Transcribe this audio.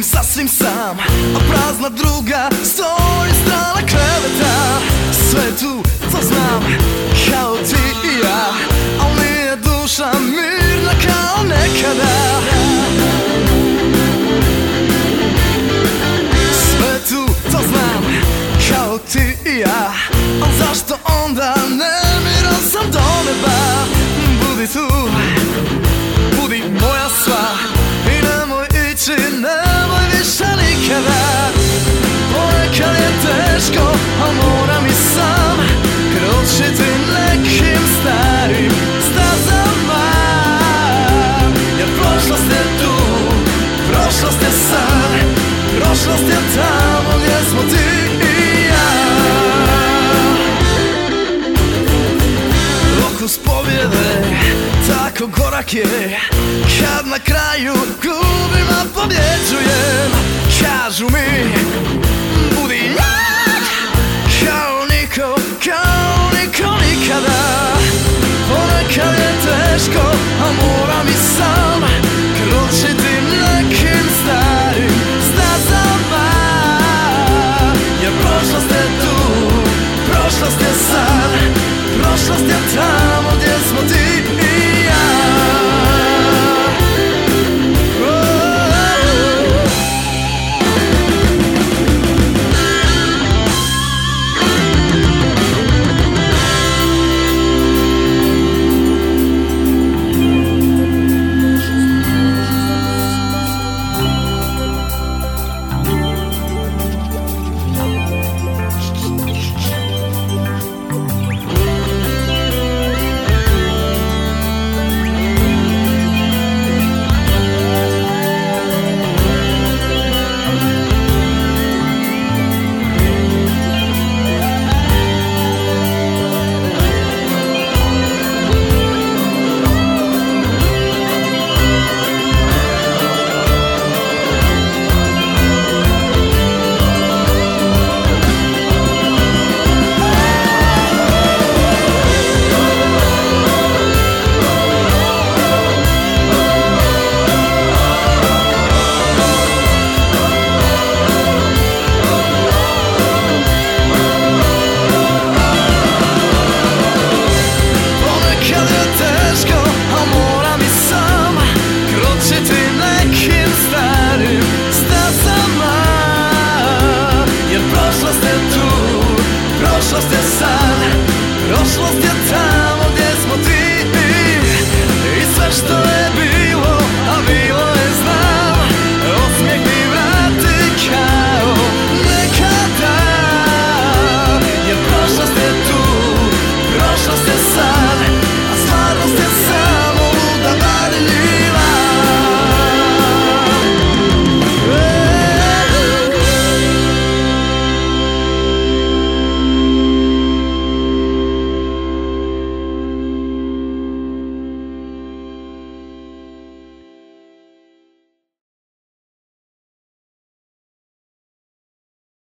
Budim sasvim sam, a prazna druga stoji strana kreveta. Sve tu, to znam, kao ti i ja, al nije duša mirna kao nekada. Sve tu, to znam, kao ti i ja, al zašto onda nemiran sam do neba? Budi tu, budi moja sva, i nemoj ići, nemoj više nikada. Ponekad je teško, al moram i sam kročiti nekim starim stazama. Jer prošlost je tu, prošlost je sad, prošlost je tamo gdje smo ti i ja. Okus pobjede tako gorak je, kad na kraju gubim, a pobjeđujem. Kažu mi, budi jak, kao niko nikada. Ponekad